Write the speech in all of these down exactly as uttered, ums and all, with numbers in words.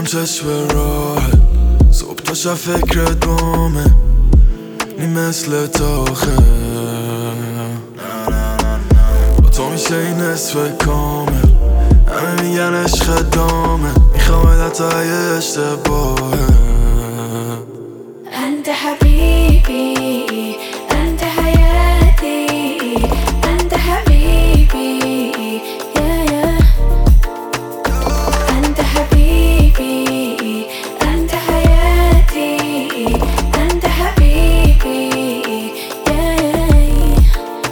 میشینم چشم راحت صبح تا شب فکرت بامه نی مثل تاخه با تو میشه این نصف کامل همه میگن عشق دامه میخوام حتی اگه اشتباهه انت حبیبی انت حیاتی انت حبیبی yeah, yeah. انت حبیبی انت حیاتی انت حبیبی yeah, yeah.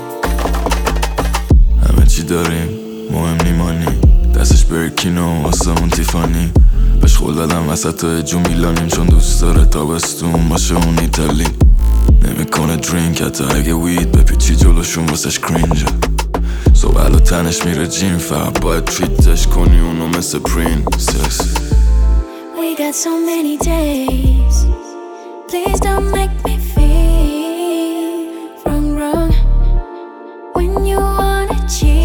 همه چی داریم مهم نیمانی دستش برکینو آسمون تیفانی بهش خول دادم وسط جو میلانیم چون دوست داره تابستون باشه اون ایتالی نمیکنه درینک حتی اگه وید بپیچی جلوشون واسش کرینجه صبح و تنش میره جیم فقط باید تریتش کنی اونو مثل پرینسس We got so many days. Please don't make me feel wrong, wrong. When you wanna cheat